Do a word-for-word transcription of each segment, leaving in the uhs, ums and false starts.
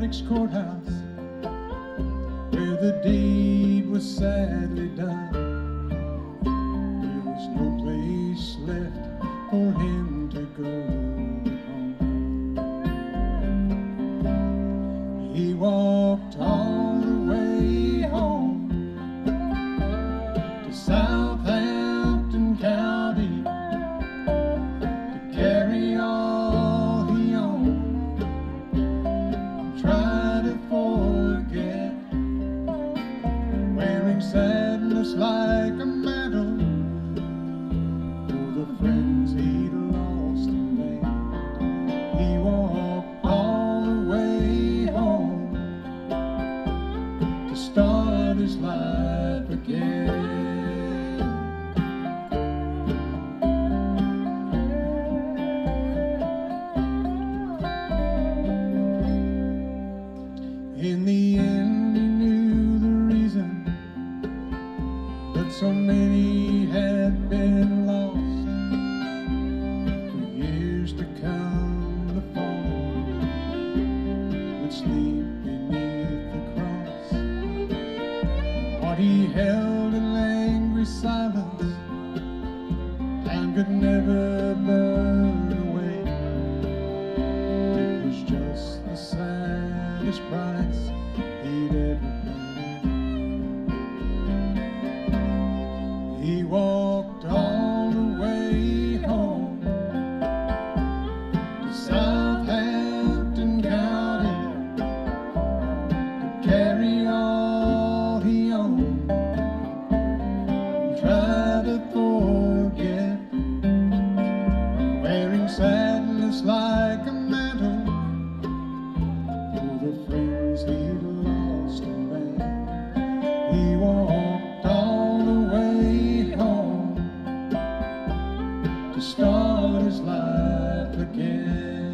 next courthouse where the deed was sadly done. There was no place left for him to go home. He walked all the way home to Southampton County to carry all he owned and try to forget, wearing sadness like a mantle for the friends he'd lost and made. He walked all the way home to start his life again. In the end, he knew the reason that so many had been lost. For years to come, the fallen would sleep beneath the cross. What he held in angry silence, time could never burn away. It was just the saddest price he'd ever paid. He walked all the way home to Southampton County to carry all he owned and try to forget, wearing sadness like a mantle for the friends he'd lost and made. He walked all the way home to start his life again.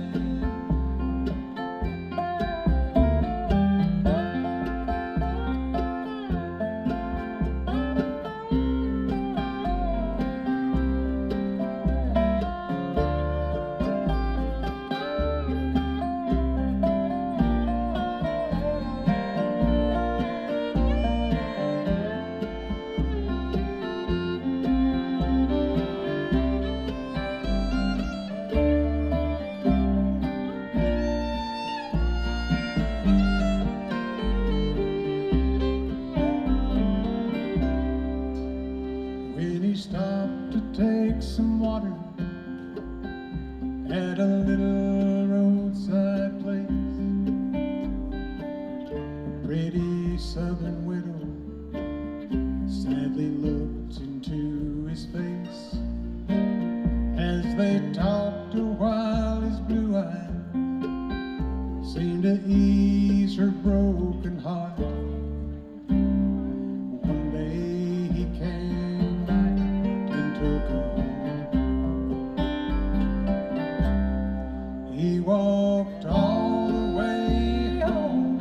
When he stopped to take some water at a little roadside place, a pretty southern widow sadly looked into his face. As they talked a while, his blue eyes seemed to ease her broken heart. One day he came back and took her home. He walked all the way home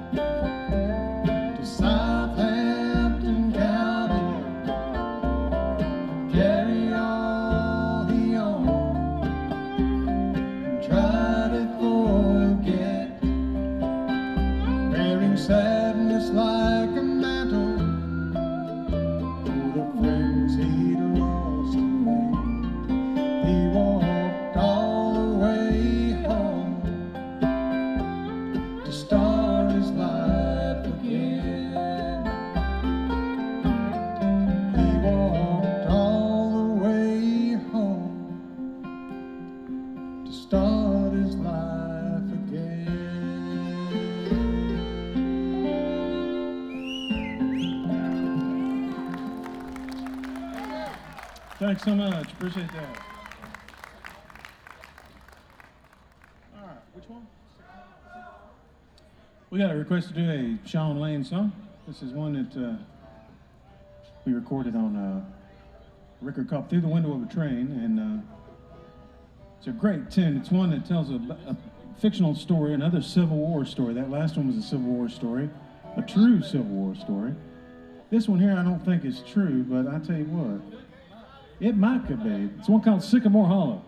to Southampton County, carry all he owned and try to forget, wearing sadness like a mantle for the friends he'd lost and made. He walked all the way home to start his life again. He walked all the way home to start his life again. Thanks so much. Appreciate that. All right, which one? We got a request to do a Shawn Lane song. This is one that uh, we recorded on a record called Through the Window of a Train, and uh, it's a great tune. It's one that tells a, a fictional story, another Civil War story. That last one was a Civil War story, a true Civil War story. This one here I don't think is true, but I tell you what, it might could be. It's one called Sycamore Hollow.